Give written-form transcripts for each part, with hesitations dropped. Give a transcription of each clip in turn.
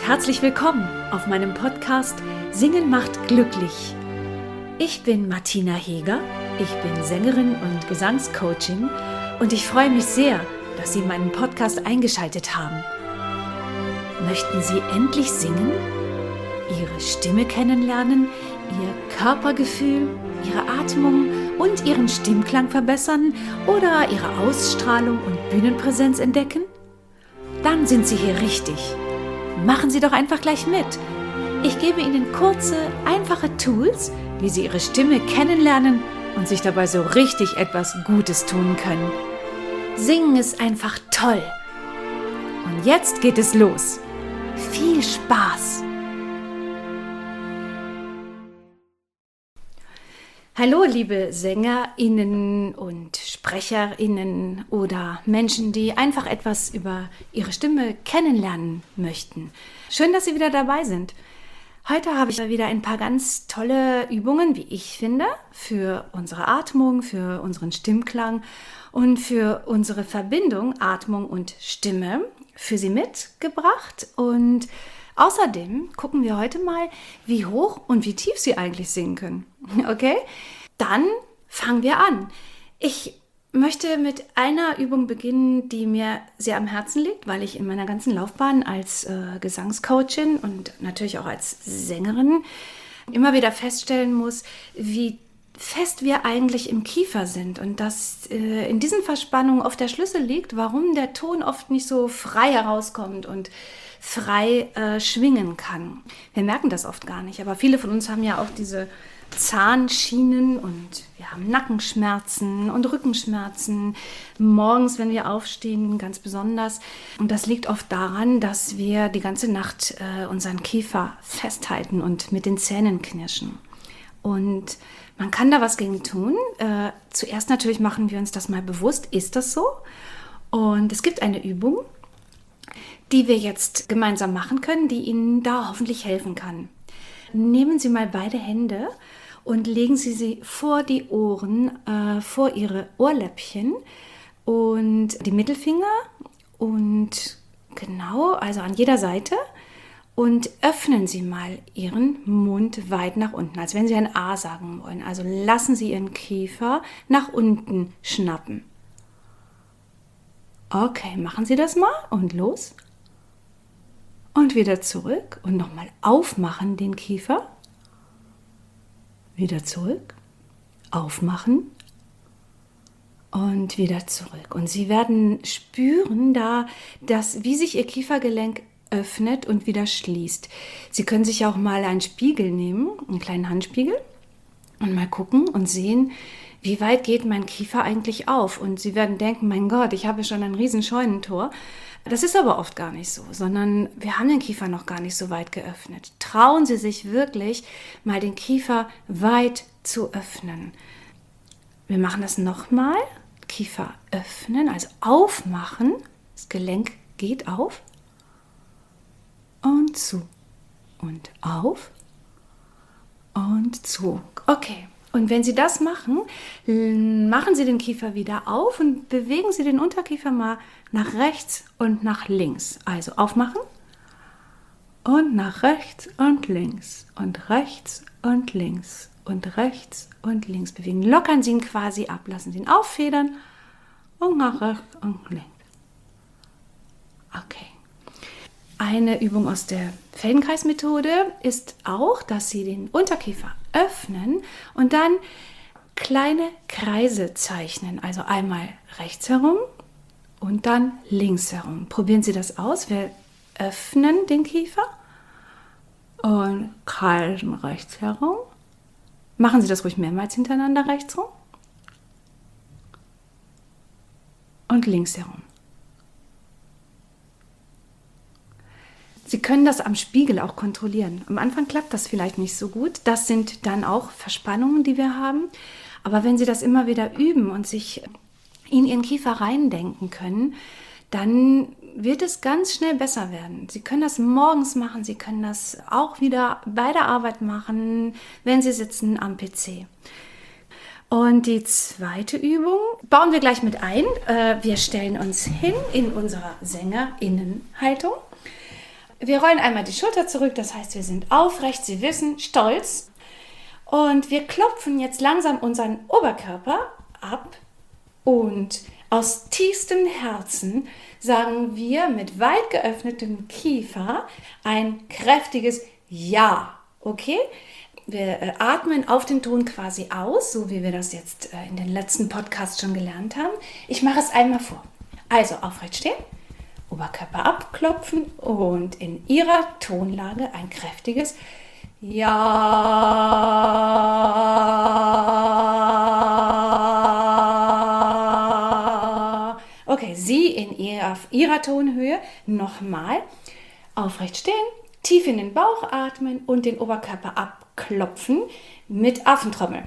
herzlich willkommen auf meinem Podcast Singen macht glücklich. Ich bin Martina Heger, ich bin Sängerin und Gesangscoachin und ich freue mich sehr, dass Sie meinen Podcast eingeschaltet haben. Möchten Sie endlich singen? Ihre Stimme kennenlernen, Ihr Körpergefühl, Ihre Atmung und Ihren Stimmklang verbessern oder Ihre Ausstrahlung und Bühnenpräsenz entdecken? Dann sind Sie hier richtig. Machen Sie doch einfach gleich mit. Ich gebe Ihnen kurze, einfache Tools, wie Sie Ihre Stimme kennenlernen und sich dabei so richtig etwas Gutes tun können. Singen ist einfach toll. Und jetzt geht es los. Viel Spaß! Hallo, liebe SängerInnen und SprecherInnen oder Menschen, die einfach etwas über ihre Stimme kennenlernen möchten. Schön, dass Sie wieder dabei sind. Heute habe ich wieder ein paar ganz tolle Übungen, wie ich finde, für unsere Atmung, für unseren Stimmklang und für unsere Verbindung Atmung und Stimme für Sie mitgebracht. Und außerdem gucken wir heute mal, wie hoch und wie tief Sie eigentlich singen können. Okay? Dann fangen wir an. Ich möchte mit einer Übung beginnen, die mir sehr am Herzen liegt, weil ich in meiner ganzen Laufbahn als Gesangscoachin und natürlich auch als Sängerin immer wieder feststellen muss, wie fest wir eigentlich im Kiefer sind und dass in diesen Verspannungen oft der Schlüssel liegt, warum der Ton oft nicht so frei herauskommt und frei schwingen kann. Wir merken das oft gar nicht, aber viele von uns haben ja auch diese Zahnschienen und wir haben Nackenschmerzen und Rückenschmerzen, morgens, wenn wir aufstehen, ganz besonders. Und das liegt oft daran, dass wir die ganze Nacht unseren Kiefer festhalten und mit den Zähnen knirschen. Und man kann da was gegen tun. Zuerst natürlich machen wir uns das mal bewusst, ist das so? Und es gibt eine Übung, die wir jetzt gemeinsam machen können, die Ihnen da hoffentlich helfen kann. Nehmen Sie mal beide Hände und legen Sie sie vor die Ohren, vor Ihre Ohrläppchen und die Mittelfinger und genau, also an jeder Seite und öffnen Sie mal Ihren Mund weit nach unten, als wenn Sie ein A sagen wollen. Also lassen Sie Ihren Kiefer nach unten schnappen. Okay, machen Sie das mal und los. Und wieder zurück und nochmal aufmachen den Kiefer. Wieder zurück, aufmachen und wieder zurück. Und Sie werden spüren, wie sich Ihr Kiefergelenk öffnet und wieder schließt. Sie können sich auch mal einen Spiegel nehmen, einen kleinen Handspiegel, und mal gucken und sehen, wie weit geht mein Kiefer eigentlich auf. Und Sie werden denken, mein Gott, ich habe schon ein riesen Scheunentor. Das ist aber oft gar nicht so, sondern wir haben den Kiefer noch gar nicht so weit geöffnet. Trauen Sie sich wirklich, mal den Kiefer weit zu öffnen. Wir machen das nochmal. Kiefer öffnen, also aufmachen. Das Gelenk geht auf und zu und auf und zu. Okay. Und wenn Sie das machen, machen Sie den Kiefer wieder auf und bewegen Sie den Unterkiefer mal nach rechts und nach links. Also aufmachen und nach rechts und links und rechts und links und rechts und links bewegen. Lockern Sie ihn quasi ab, lassen Sie ihn auffedern und nach rechts und links. Okay. Eine Übung aus der Feldenkreismethode ist auch, dass Sie den Unterkiefer öffnen und dann kleine Kreise zeichnen. Also einmal rechts herum und dann links herum. Probieren Sie das aus. Wir öffnen den Kiefer und kreisen rechts herum. Machen Sie das ruhig mehrmals hintereinander rechts rum und links herum. Sie können das am Spiegel auch kontrollieren. Am Anfang klappt das vielleicht nicht so gut. Das sind dann auch Verspannungen, die wir haben. Aber wenn Sie das immer wieder üben und sich in Ihren Kiefer reindenken können, dann wird es ganz schnell besser werden. Sie können das morgens machen, Sie können das auch wieder bei der Arbeit machen, wenn Sie sitzen am PC. Und die zweite Übung bauen wir gleich mit ein. Wir stellen uns hin in unserer SängerInnenhaltung. Wir rollen einmal die Schulter zurück, das heißt, wir sind aufrecht, Sie wissen, stolz. Und wir klopfen jetzt langsam unseren Oberkörper ab und aus tiefstem Herzen sagen wir mit weit geöffnetem Kiefer ein kräftiges Ja. Okay? Wir atmen auf den Ton quasi aus, so wie wir das jetzt in den letzten Podcasts schon gelernt haben. Ich mache es einmal vor. Also aufrecht stehen, Oberkörper abklopfen und in Ihrer Tonlage ein kräftiges Ja. Okay, Sie in Ihrer Tonhöhe nochmal aufrecht stehen, tief in den Bauch atmen und den Oberkörper abklopfen mit Affentrommel.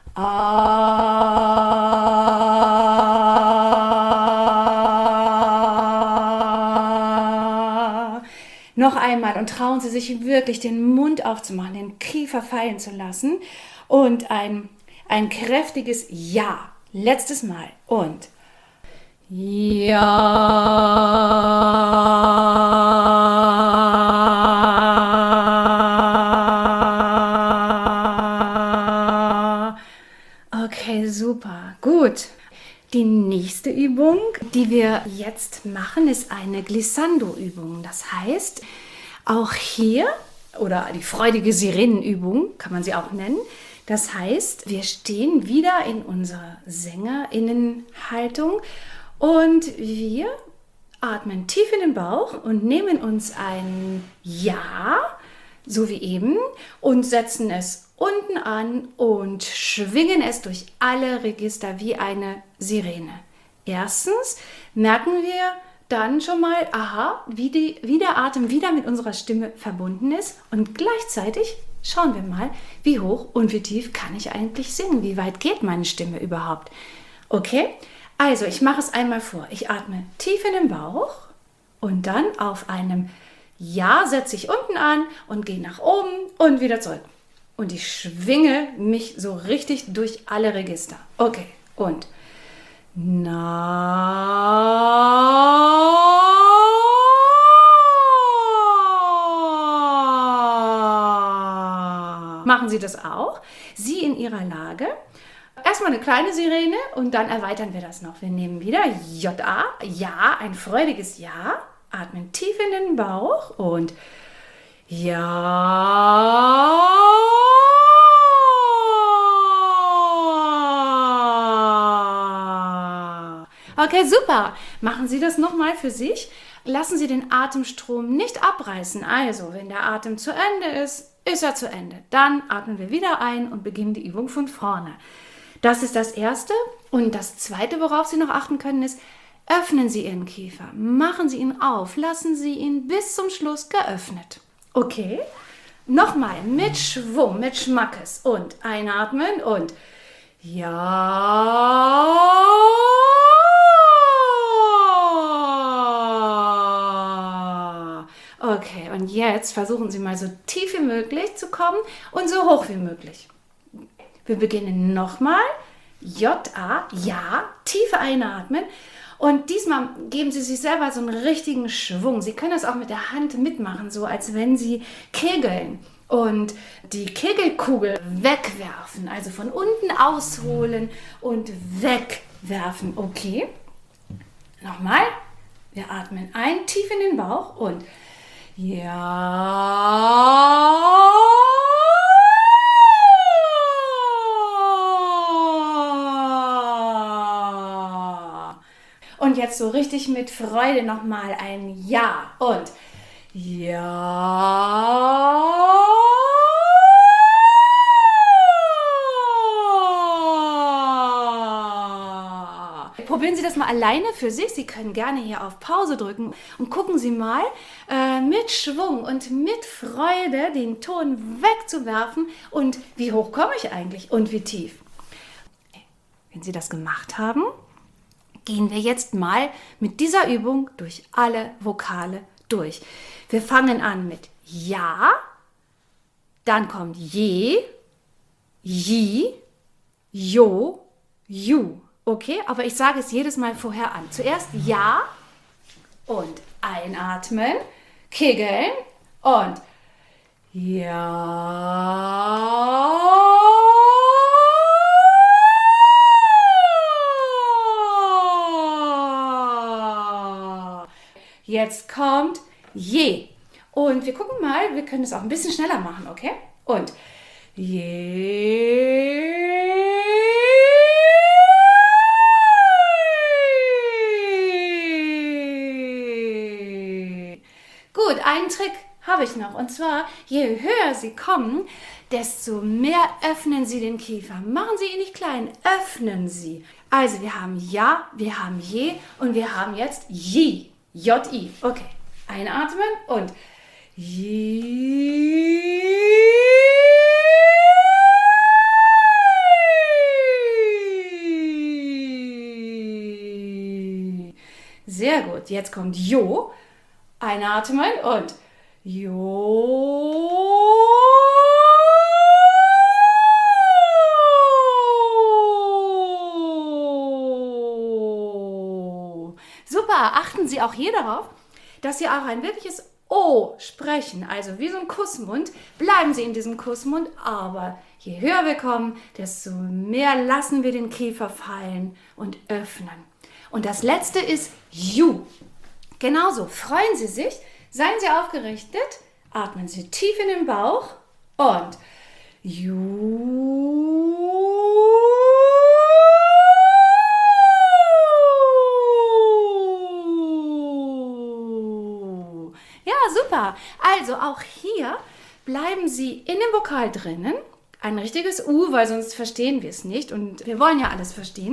Noch einmal und trauen Sie sich wirklich, den Mund aufzumachen, den Kiefer fallen zu lassen und ein kräftiges Ja. Letztes Mal und Ja. Okay, super. Gut. Die nächste Übung, die wir jetzt machen, ist eine Glissando-Übung. Das heißt, auch hier, oder die freudige Sirenenübung, kann man sie auch nennen. Das heißt, wir stehen wieder in unserer SängerInnenhaltung und wir atmen tief in den Bauch und nehmen uns ein Ja, so wie eben, und setzen es unten an und schwingen es durch alle Register wie eine Sirene. Erstens merken wir dann schon mal, aha, wie der Atem wieder mit unserer Stimme verbunden ist und gleichzeitig schauen wir mal, wie hoch und wie tief kann ich eigentlich singen, wie weit geht meine Stimme überhaupt. Okay, also ich mache es einmal vor. Ich atme tief in den Bauch und dann auf einem Ja setze ich unten an und gehe nach oben und wieder zurück. Und ich schwinge mich so richtig durch alle Register. Okay, und Na. Machen Sie das auch? Sie in Ihrer Lage. Erstmal eine kleine Sirene und dann erweitern wir das noch. Wir nehmen wieder J-A, Ja, ein freudiges Ja. Atmen tief in den Bauch und Ja. Okay, super. Machen Sie das nochmal für sich. Lassen Sie den Atemstrom nicht abreißen. Also, wenn der Atem zu Ende ist, ist er zu Ende. Dann atmen wir wieder ein und beginnen die Übung von vorne. Das ist das Erste. Und das Zweite, worauf Sie noch achten können, ist, öffnen Sie Ihren Kiefer. Machen Sie ihn auf. Lassen Sie ihn bis zum Schluss geöffnet. Okay? Nochmal mit Schwung, mit Schmackes. Und einatmen und Ja. Okay, und jetzt versuchen Sie mal so tief wie möglich zu kommen und so hoch wie möglich. Wir beginnen nochmal. J-A, Ja, tief einatmen. Und diesmal geben Sie sich selber so einen richtigen Schwung. Sie können das auch mit der Hand mitmachen, so als wenn Sie kegeln. Und die Kegelkugel wegwerfen, also von unten ausholen und wegwerfen. Okay, nochmal. Wir atmen ein, tief in den Bauch und Ja. Und jetzt so richtig mit Freude nochmal ein Ja und Ja. Probieren Sie das mal alleine für sich. Sie können gerne hier auf Pause drücken und gucken Sie mal mit Schwung und mit Freude den Ton wegzuwerfen und wie hoch komme ich eigentlich und wie tief. Wenn Sie das gemacht haben, gehen wir jetzt mal mit dieser Übung durch alle Vokale durch. Wir fangen an mit Ja, dann kommt Je, Ji, Jo, Ju. Okay, aber ich sage es jedes Mal vorher an. Zuerst Ja und einatmen, kegeln und ja. Jetzt kommt je. Und wir gucken mal, wir können es auch ein bisschen schneller machen, okay? Und je. Gut, einen Trick habe ich noch. Und zwar, je höher Sie kommen, desto mehr öffnen Sie den Kiefer. Machen Sie ihn nicht klein, öffnen Sie. Also wir haben ja, wir haben je und wir haben jetzt je. J-I. Okay, einatmen und sehr gut. Jetzt kommt Jo. Einatmen und Jo. Super, achten Sie auch hier darauf, dass Sie auch ein wirkliches O sprechen, also wie so ein Kussmund. Bleiben Sie in diesem Kussmund, aber je höher wir kommen, desto mehr lassen wir den Kiefer fallen und öffnen. Und das letzte ist Ju. Genauso, freuen Sie sich, seien Sie aufgerichtet, atmen Sie tief in den Bauch und Ju. Ja, super. Also auch hier bleiben Sie in dem Vokal drinnen. Ein richtiges U, weil sonst verstehen wir es nicht. Und wir wollen ja alles verstehen.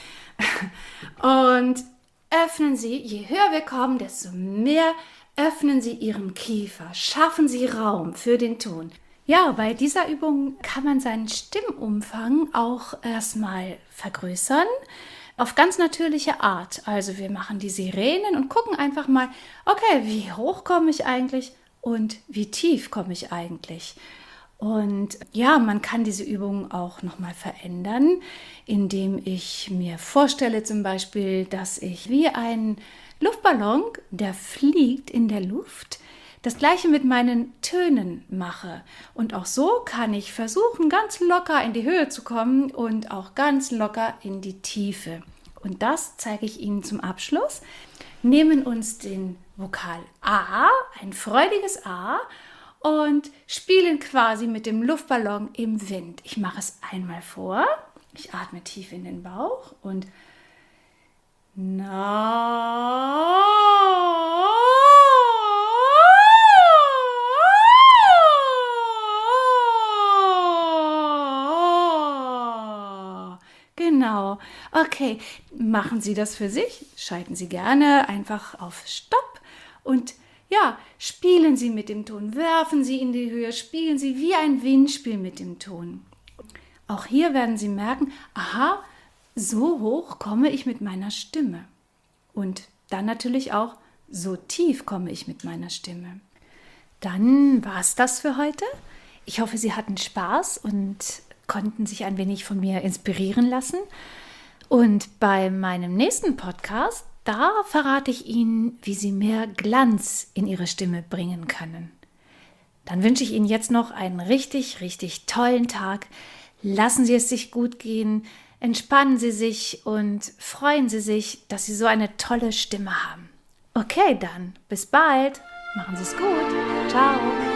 Und öffnen Sie, je höher wir kommen, desto mehr öffnen Sie Ihren Kiefer. Schaffen Sie Raum für den Ton. Ja, bei dieser Übung kann man seinen Stimmumfang auch erstmal vergrößern. Auf ganz natürliche Art. Also wir machen die Sirenen und gucken einfach mal, okay, wie hoch komme ich eigentlich und wie tief komme ich eigentlich. Und ja, man kann diese Übung auch nochmal verändern, indem ich mir vorstelle zum Beispiel, dass ich wie ein Luftballon, der fliegt in der Luft, das gleiche mit meinen Tönen mache. Und auch so kann ich versuchen, ganz locker in die Höhe zu kommen und auch ganz locker in die Tiefe. Und das zeige ich Ihnen zum Abschluss. Nehmen uns den Vokal A, ein freudiges A, und spielen quasi mit dem Luftballon im Wind. Ich mache es einmal vor. Ich atme tief in den Bauch und na. Genau. Okay, machen Sie das für sich. Schalten Sie gerne einfach auf Stopp und ja, spielen Sie mit dem Ton, werfen Sie in die Höhe, spielen Sie wie ein Windspiel mit dem Ton. Auch hier werden Sie merken, aha, so hoch komme ich mit meiner Stimme. Und dann natürlich auch, so tief komme ich mit meiner Stimme. Dann war es das für heute. Ich hoffe, Sie hatten Spaß und konnten sich ein wenig von mir inspirieren lassen. Und bei meinem nächsten Podcast, da verrate ich Ihnen, wie Sie mehr Glanz in Ihre Stimme bringen können. Dann wünsche ich Ihnen jetzt noch einen richtig, richtig tollen Tag. Lassen Sie es sich gut gehen, entspannen Sie sich und freuen Sie sich, dass Sie so eine tolle Stimme haben. Okay, dann bis bald. Machen Sie es gut. Ciao.